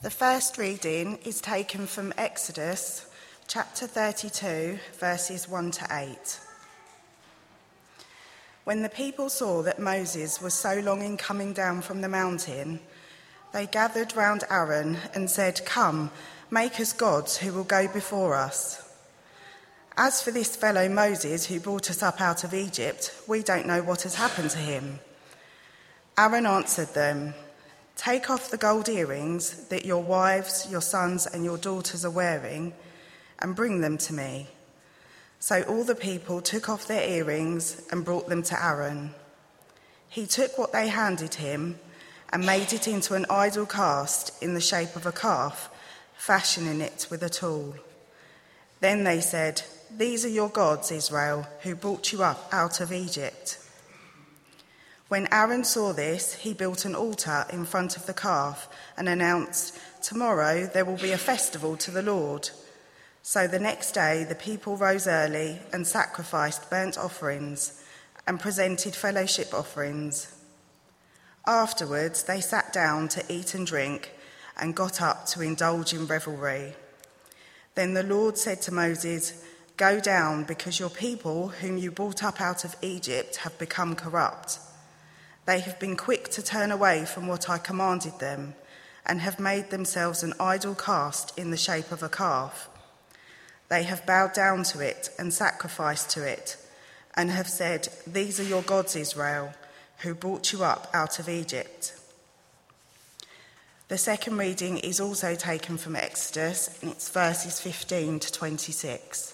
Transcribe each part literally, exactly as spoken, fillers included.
The first reading is taken from Exodus chapter thirty-two, verses one to eight. When the people saw that Moses was so long in coming down from the mountain, they gathered round Aaron and said, "Come, make us gods who will go before us. As for this fellow Moses who brought us up out of Egypt, we don't know what has happened to him." Aaron answered them, "Take off the gold earrings that your wives, your sons and your daughters are wearing and bring them to me." So all the people took off their earrings and brought them to Aaron. He took what they handed him and made it into an idol cast in the shape of a calf, fashioning it with a tool. Then they said, "These are your gods, Israel, who brought you up out of Egypt." When Aaron saw this, he built an altar in front of the calf and announced, "Tomorrow there will be a festival to the Lord." So the next day the people rose early and sacrificed burnt offerings and presented fellowship offerings. Afterwards they sat down to eat and drink and got up to indulge in revelry. Then the Lord said to Moses, "Go down, because your people, whom you brought up out of Egypt, have become corrupt. They have been quick to turn away from what I commanded them and have made themselves an idol cast in the shape of a calf. They have bowed down to it and sacrificed to it and have said, 'These are your gods, Israel, who brought you up out of Egypt.'" The second reading is also taken from Exodus, and it's verses fifteen to twenty-six.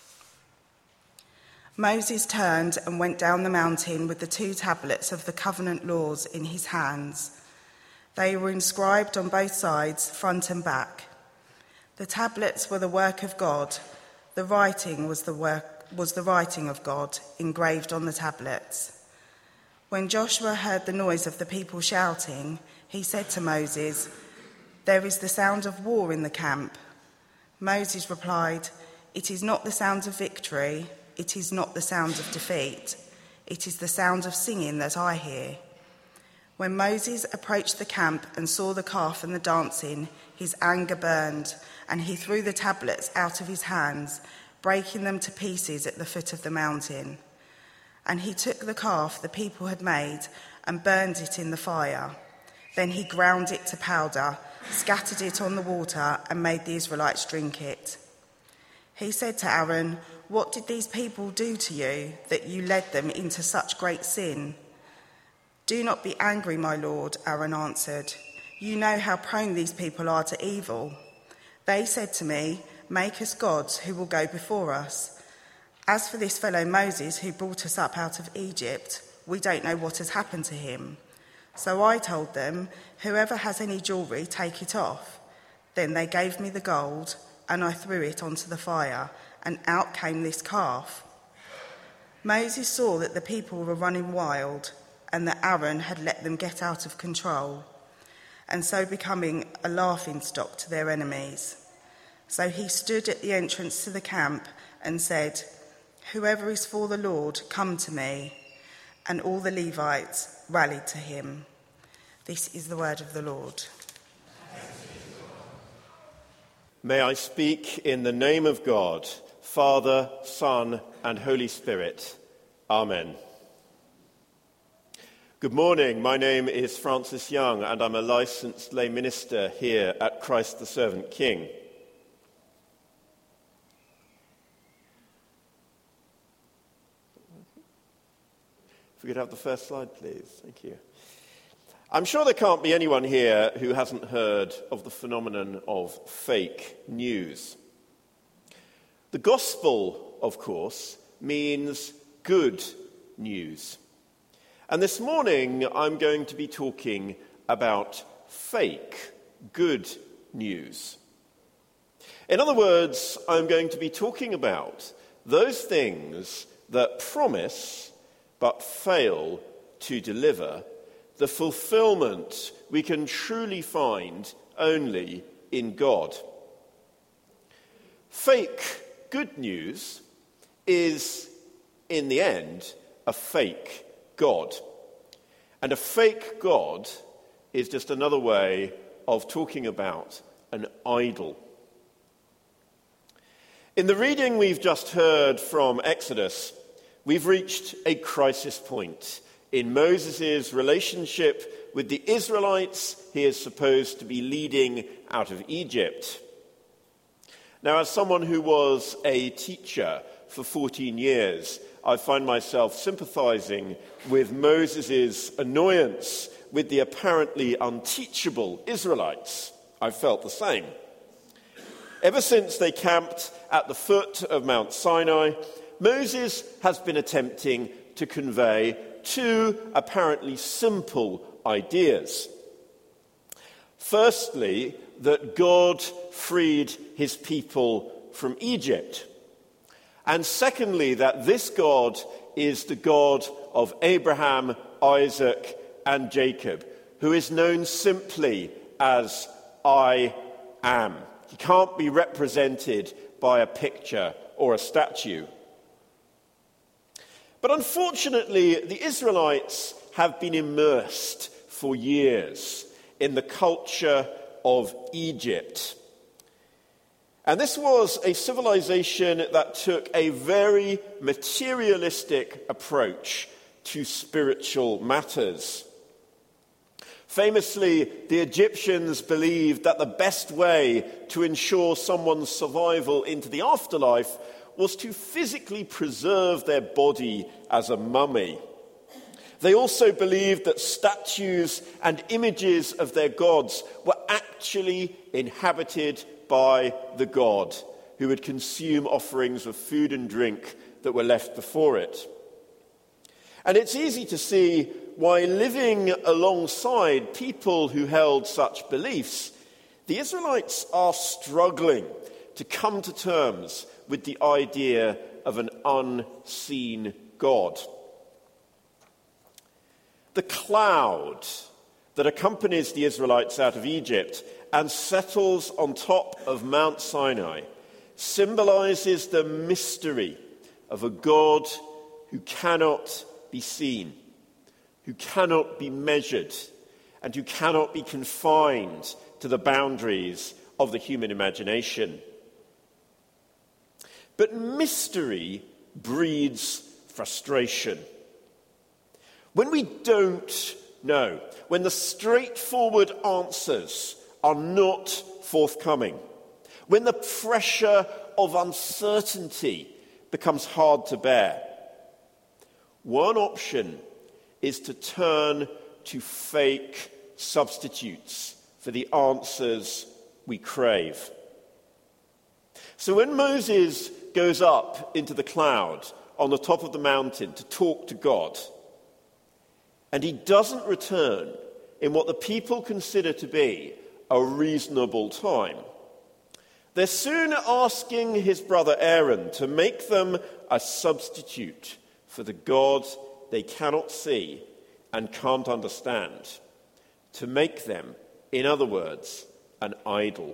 Moses turned and went down the mountain with the two tablets of the covenant laws in his hands. They were inscribed on both sides, front and back. The tablets were the work of God. The writing was the work was the writing of God engraved on the tablets. When Joshua heard the noise of the people shouting, he said to Moses, "There is the sound of war in the camp." Moses replied, "It is not the sound of victory. It is not the sound of defeat. It is the sound of singing that I hear." When Moses approached the camp and saw the calf and the dancing, his anger burned, and he threw the tablets out of his hands, breaking them to pieces at the foot of the mountain. And he took the calf the people had made and burned it in the fire. Then he ground it to powder, scattered it on the water, and made the Israelites drink it. He said to Aaron, "What did these people do to you that you led them into such great sin?" "Do not be angry, my lord," Aaron answered. "You know how prone these people are to evil. They said to me, 'Make us gods who will go before us.' As for this fellow Moses who brought us up out of Egypt, we don't know what has happened to him." So I told them, 'Whoever has any jewelry, take it off.' Then they gave me the gold, and I threw it onto the fire, and out came this calf." Moses saw that the people were running wild, and that Aaron had let them get out of control, and so becoming a laughingstock to their enemies. So he stood at the entrance to the camp and said, "Whoever is for the Lord, come to me." And all the Levites rallied to him. This is the word of the Lord. May I speak in the name of God, Father, Son, and Holy Spirit. Amen. Good morning. My name is Francis Young, and I'm a licensed lay minister here at Christ the Servant King. If we could have the first slide, please. Thank you. I'm sure there can't be anyone here who hasn't heard of the phenomenon of fake news. The gospel, of course, means good news. And this morning I'm going to be talking about fake good news. In other words, I'm going to be talking about those things that promise but fail to deliver the fulfillment we can truly find only in God. Fake good news is, in the end, a fake God. And a fake God is just another way of talking about an idol. In the reading we've just heard from Exodus, we've reached a crisis point in Moses' relationship with the Israelites he is supposed to be leading out of Egypt. Now, as someone who was a teacher for fourteen years, I find myself sympathizing with Moses' annoyance with the apparently unteachable Israelites. I felt the same. Ever since they camped at the foot of Mount Sinai, Moses has been attempting to convey two apparently simple ideas. Firstly, that God freed his people from Egypt. And secondly, that this God is the God of Abraham, Isaac, and Jacob, who is known simply as I am. He can't be represented by a picture or a statue. But unfortunately, the Israelites have been immersed for years in the culture of Egypt. And this was a civilization that took a very materialistic approach to spiritual matters. Famously, the Egyptians believed that the best way to ensure someone's survival into the afterlife was to physically preserve their body as a mummy. They also believed that statues and images of their gods were actually inhabited by the god, who would consume offerings of food and drink that were left before it. And it's easy to see why, living alongside people who held such beliefs, the Israelites are struggling to come to terms with the idea of an unseen God. The cloud that accompanies the Israelites out of Egypt and settles on top of Mount Sinai symbolizes the mystery of a God who cannot be seen, who cannot be measured, and who cannot be confined to the boundaries of the human imagination. But mystery breeds frustration. When we don't know, when the straightforward answers are not forthcoming, when the pressure of uncertainty becomes hard to bear, one option is to turn to fake substitutes for the answers we crave. So when Moses goes up into the cloud on the top of the mountain to talk to God, and he doesn't return in what the people consider to be a reasonable time, they're soon asking his brother Aaron to make them a substitute for the God they cannot see and can't understand, to make them, in other words, an idol.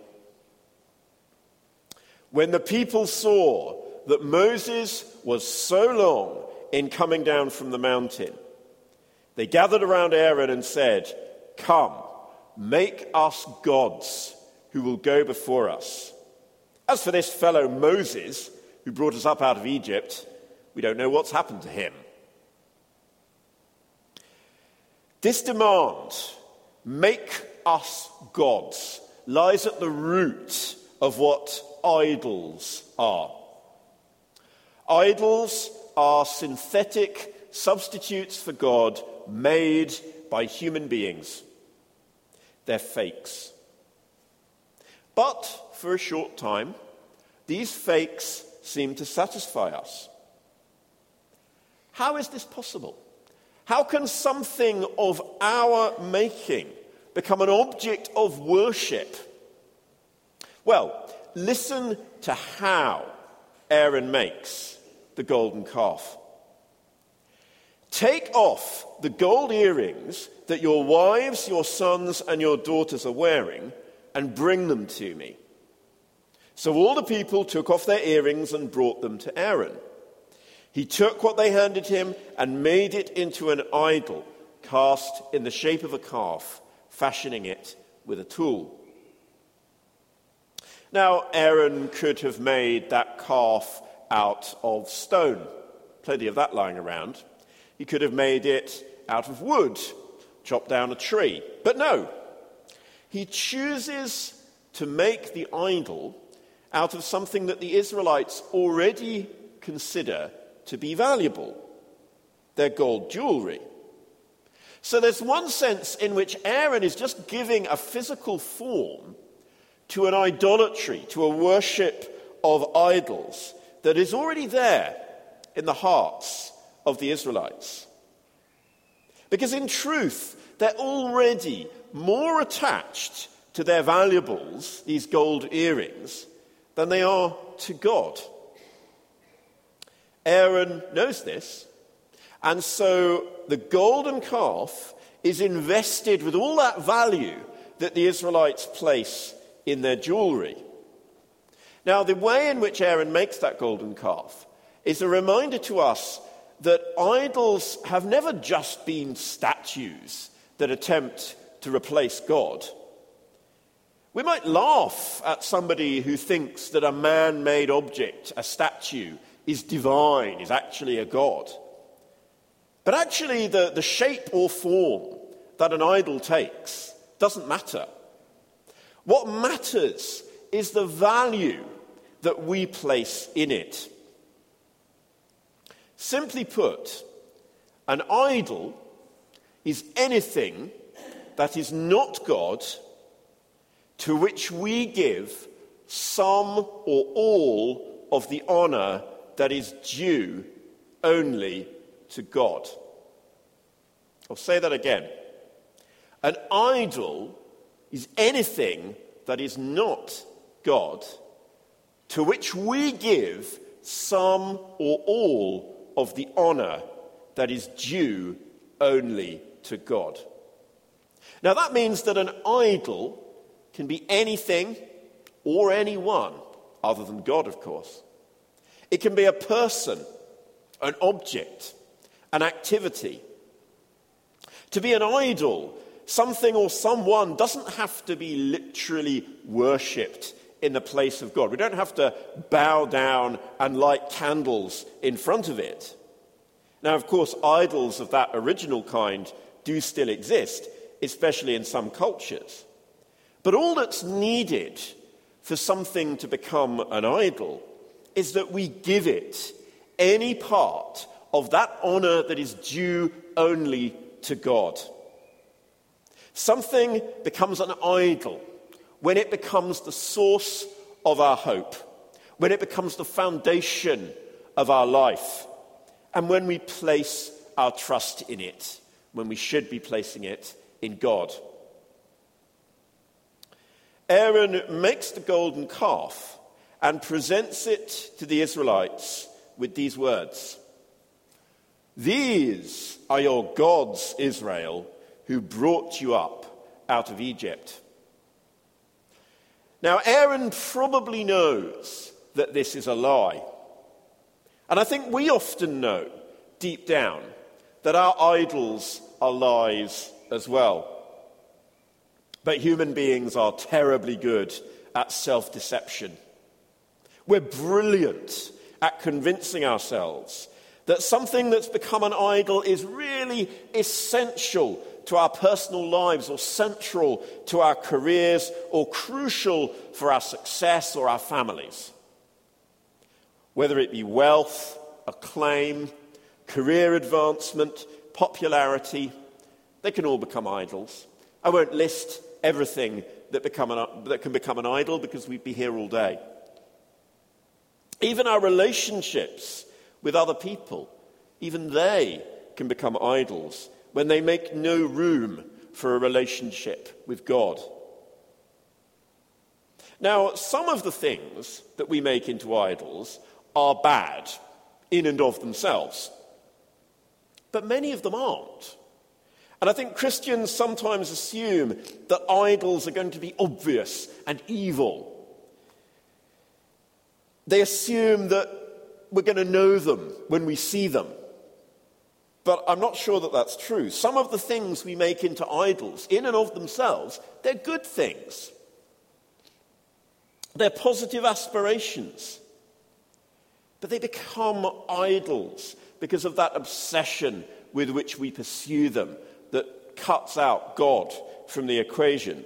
When the people saw that Moses was so long in coming down from the mountain, they gathered around Aaron and said, "Come, make us gods who will go before us. As for this fellow Moses, who brought us up out of Egypt, we don't know what's happened to him." This demand, "make us gods," lies at the root of what idols are. Idols are synthetic substitutes for God made by human beings. They're fakes. But for a short time, these fakes seem to satisfy us. How is this possible? How can something of our making become an object of worship? Well, listen to how Aaron makes the golden calf. "Take off the gold earrings that your wives, your sons, and your daughters are wearing, and bring them to me." So all the people took off their earrings and brought them to Aaron. He took what they handed him and made it into an idol cast in the shape of a calf, fashioning it with a tool. Now, Aaron could have made that calf out of stone. Plenty of that lying around. He could have made it out of wood, chopped down a tree. But no, he chooses to make the idol out of something that the Israelites already consider to be valuable, their gold jewelry. So there's one sense in which Aaron is just giving a physical form to an idolatry, to a worship of idols that is already there in the hearts of the Israelites. Because in truth, they're already more attached to their valuables, these gold earrings, than they are to God. Aaron knows this, and so the golden calf is invested with all that value that the Israelites place in their jewelry. Now, the way in which Aaron makes that golden calf is a reminder to us that idols have never just been statues that attempt to replace God. We might laugh at somebody who thinks that a man-made object, a statue, is divine, is actually a god. But actually, the, the shape or form that an idol takes doesn't matter. What matters is the value that we place in it. Simply put, an idol is anything that is not God, to which we give some or all of the honor that is due only to God. I'll say that again. An idol is anything that is not God, to which we give some or all of the honor that is due only to God. Now that means that an idol can be anything or anyone other than God, of course. It can be a person, an object, an activity. To be an idol, something or someone doesn't have to be literally worshipped in the place of God. We don't have to bow down and light candles in front of it. Now, of course, idols of that original kind do still exist, especially in some cultures. But all that's needed for something to become an idol is that we give it any part of that honor that is due only to God. Something becomes an idol when it becomes the source of our hope, when it becomes the foundation of our life, and when we place our trust in it, when we should be placing it in God. Aaron makes the golden calf and presents it to the Israelites with these words: "These are your gods, Israel, who brought you up out of Egypt." Now, Aaron probably knows that this is a lie. And I think we often know, deep down, that our idols are lies as well. But human beings are terribly good at self-deception. We're brilliant at convincing ourselves that something that's become an idol is really essential to our personal lives, or central to our careers, or crucial for our success or our families. Whether it be wealth, acclaim, career advancement, popularity, they can all become idols. I won't list everything that, become an, that can become an idol, because we'd be here all day. Even our relationships with other people, even they can become idols when they make no room for a relationship with God. Now, some of the things that we make into idols are bad in and of themselves, but many of them aren't. And I think Christians sometimes assume that idols are going to be obvious and evil. They assume that we're going to know them when we see them. But I'm not sure that that's true. Some of the things we make into idols, in and of themselves, they're good things. They're positive aspirations. But they become idols because of that obsession with which we pursue them that cuts out God from the equation.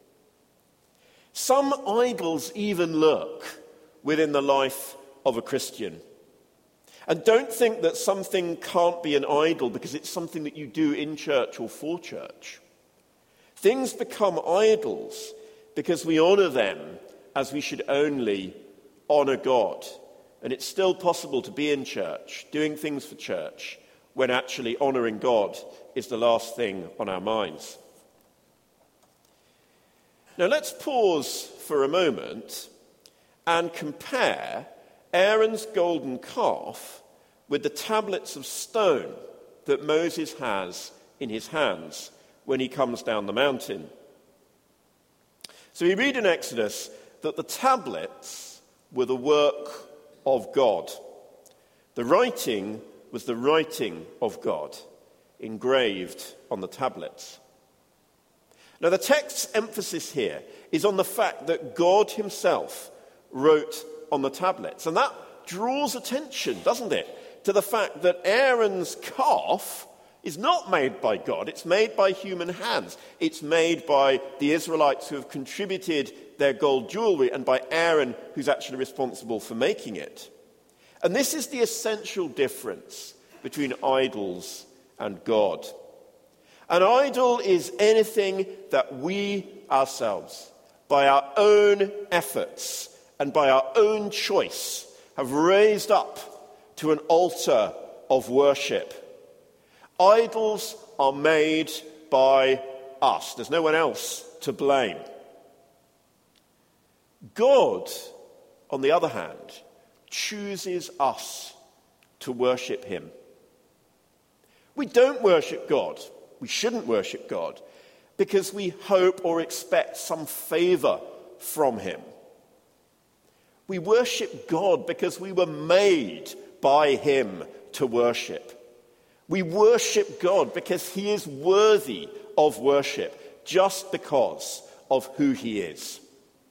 Some idols even lurk within the life of a Christian. And don't think that something can't be an idol because it's something that you do in church or for church. Things become idols because we honour them as we should only honour God. And it's still possible to be in church, doing things for church, when actually honouring God is the last thing on our minds. Now let's pause for a moment and compare Aaron's golden calf with the tablets of stone that Moses has in his hands when he comes down the mountain. So we read in Exodus that the tablets were the work of God. The writing was the writing of God, engraved on the tablets. Now the text's emphasis here is on the fact that God himself wrote on the tablets. And that draws attention, doesn't it, to the fact that Aaron's calf is not made by God. It's made by human hands. It's made by the Israelites who have contributed their gold jewelry and by Aaron, who's actually responsible for making it. And this is the essential difference between idols and God. An idol is anything that we ourselves, by our own efforts and by our own choice, have raised up to an altar of worship. Idols are made by us. There's no one else to blame. God, on the other hand, chooses us to worship him. We don't worship God. We shouldn't worship God because we hope or expect some favour from him. We worship God because we were made by him to worship. We worship God because he is worthy of worship just because of who he is.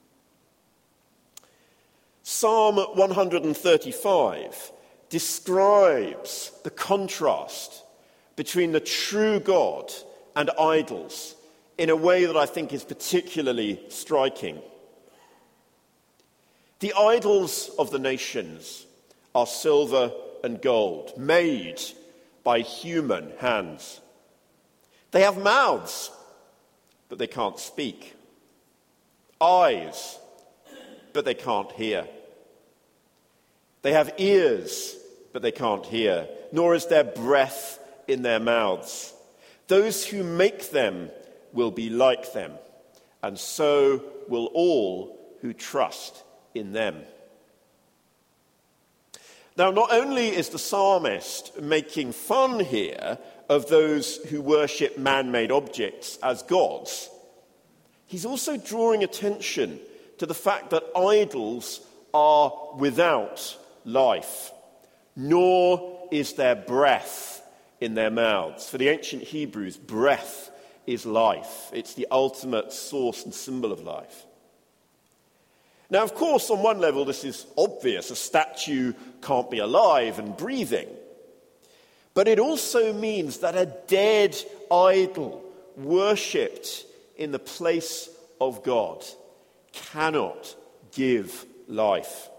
Psalm one thirty-five describes the contrast between the true God and idols in a way that I think is particularly striking. The idols of the nations are silver and gold, made by human hands. They have mouths, but they can't speak. Eyes, but they can't hear. They have ears, but they can't hear, nor is there breath in their mouths. Those who make them will be like them, and so will all who trust in them. Now, not only is the psalmist making fun here of those who worship man-made objects as gods, he's also drawing attention to the fact that idols are without life, nor is there breath in their mouths. For the ancient Hebrews, breath is life. It's the ultimate source and symbol of life. Now, of course, on one level, this is obvious. A statue can't be alive and breathing. But it also means that a dead idol worshipped in the place of God cannot give life.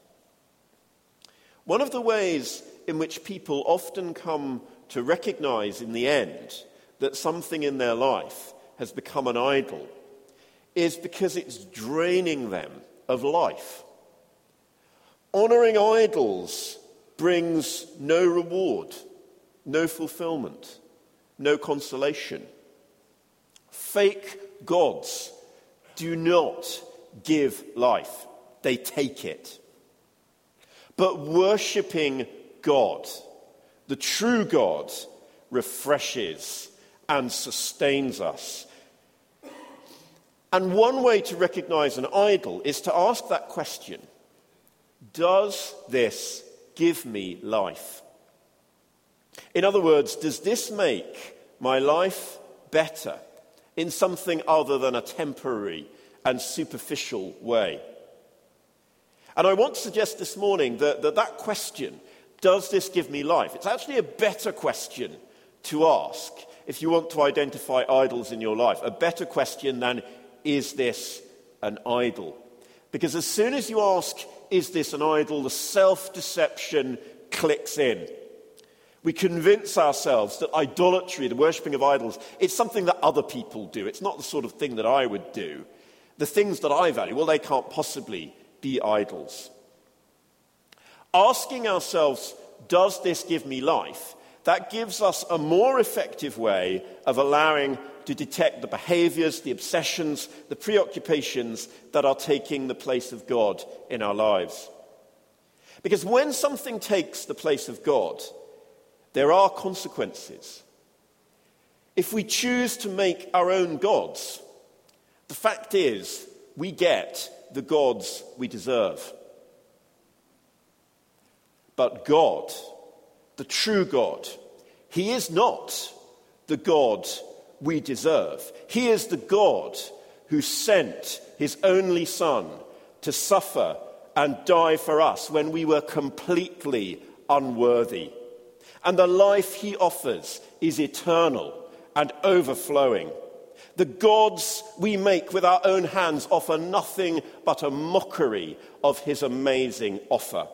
One of the ways in which people often come to recognize in the end that something in their life has become an idol is because it's draining them of life. Honoring idols brings no reward, no fulfillment, no consolation. Fake gods do not give life, they take it. But worshipping God, the true God, refreshes and sustains us. And one way to recognize an idol is to ask that question: does this give me life? In other words, does this make my life better in something other than a temporary and superficial way? And I want to suggest this morning that that, that question, does this give me life? It's actually a better question to ask if you want to identify idols in your life. A better question than, is this an idol? Because as soon as you ask, is this an idol, the self-deception clicks in. We convince ourselves that idolatry, the worshipping of idols, it's something that other people do. It's not the sort of thing that I would do. The things that I value, well, they can't possibly be idols. Asking ourselves, does this give me life? That gives us a more effective way of allowing to detect the behaviors, the obsessions, the preoccupations that are taking the place of God in our lives. Because when something takes the place of God, there are consequences. If we choose to make our own gods, the fact is we get the gods we deserve. But God, the true God, he is not the God we deserve. He is the God who sent his only Son to suffer and die for us when we were completely unworthy. And the life he offers is eternal and overflowing. The gods we make with our own hands offer nothing but a mockery of his amazing offer.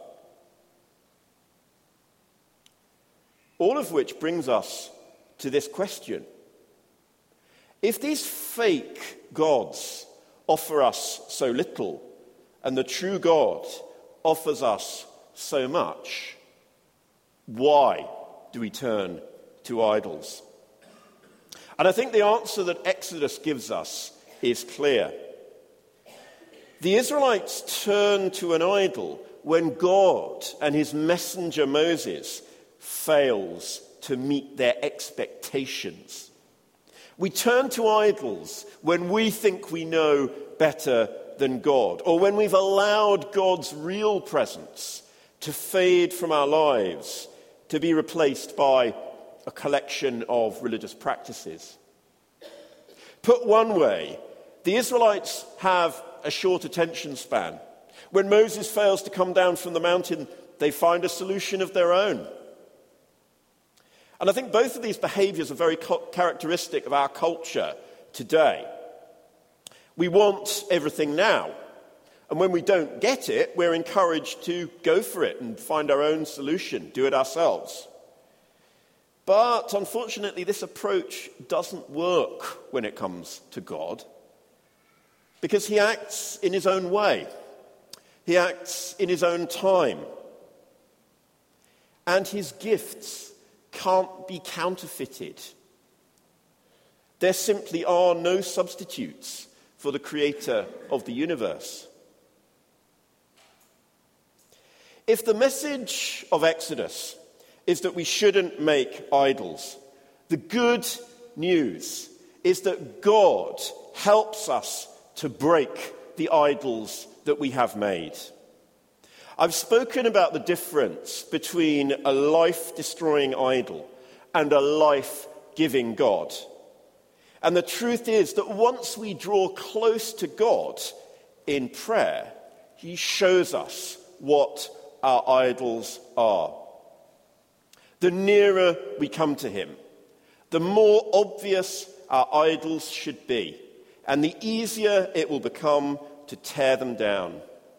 All of which brings us to this question. If these fake gods offer us so little, and the true God offers us so much, why do we turn to idols? And I think the answer that Exodus gives us is clear. The Israelites turned to an idol when God and his messenger Moses fails to meet their expectations. We turn to idols when we think we know better than God, or when we've allowed God's real presence to fade from our lives, to be replaced by a collection of religious practices. Put one way, the Israelites have a short attention span. When Moses fails to come down from the mountain, they find a solution of their own. And I think both of these behaviors are very characteristic of our culture today. We want everything now. And when we don't get it, we're encouraged to go for it and find our own solution, do it ourselves. But unfortunately, this approach doesn't work when it comes to God, because he acts in his own way. He acts in his own time. And his gifts can't be counterfeited. There simply are no substitutes for the creator of the universe. If the message of Exodus is that we shouldn't make idols, the good news is that God helps us to break the idols that we have made. I've spoken about the difference between a life-destroying idol and a life-giving God. And the truth is that once we draw close to God in prayer, he shows us what our idols are. The nearer we come to him, the more obvious our idols should be, and the easier it will become to tear them down.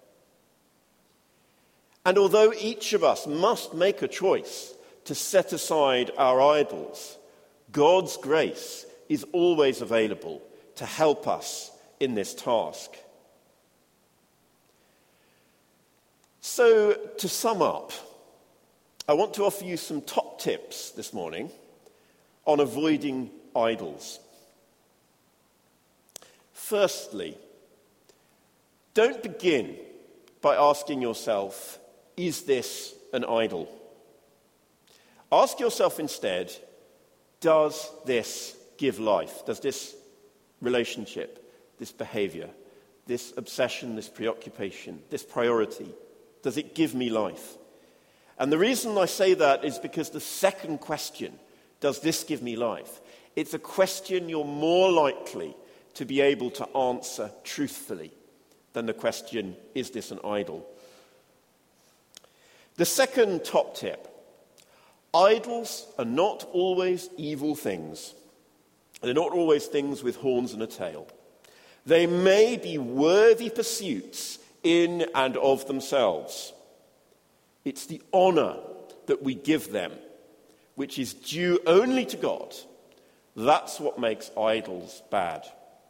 And although each of us must make a choice to set aside our idols, God's grace is always available to help us in this task. So, to sum up, I want to offer you some top tips this morning on avoiding idols. Firstly, don't begin by asking yourself, is this an idol? Ask yourself instead, does this give life? Does this relationship, this behavior, this obsession, this preoccupation, this priority, does it give me life? And the reason I say that is because the second question, does this give me life? It's a question you're more likely to be able to answer truthfully than the question, is this an idol? The second top tip, idols are not always evil things. They're not always things with horns and a tail. They may be worthy pursuits in and of themselves. It's the honour that we give them, which is due only to God. That's what makes idols bad.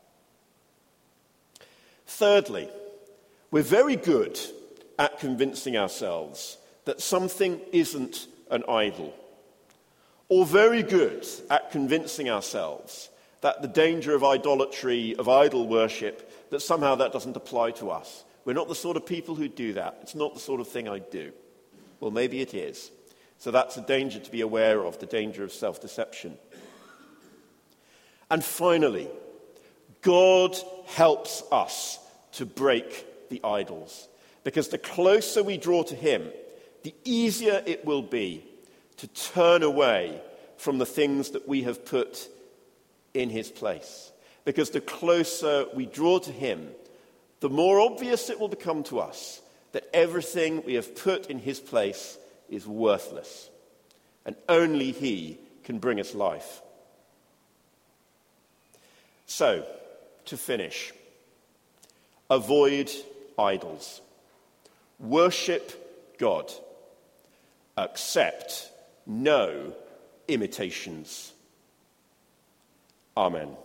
Thirdly, we're very good at convincing ourselves that something isn't an idol, or very good at convincing ourselves that the danger of idolatry, of idol worship, that somehow that doesn't apply to us. We're not the sort of people who do that. It's not the sort of thing I do. Well, maybe it is. So that's a danger to be aware of, the danger of self-deception. And finally, God helps us to break the idols, because the closer we draw to him, the easier it will be to turn away from the things that we have put in his place. Because the closer we draw to him, the more obvious it will become to us that everything we have put in his place is worthless, and only he can bring us life. So, to finish, avoid idols. Worship God. Accept no imitations. Amen.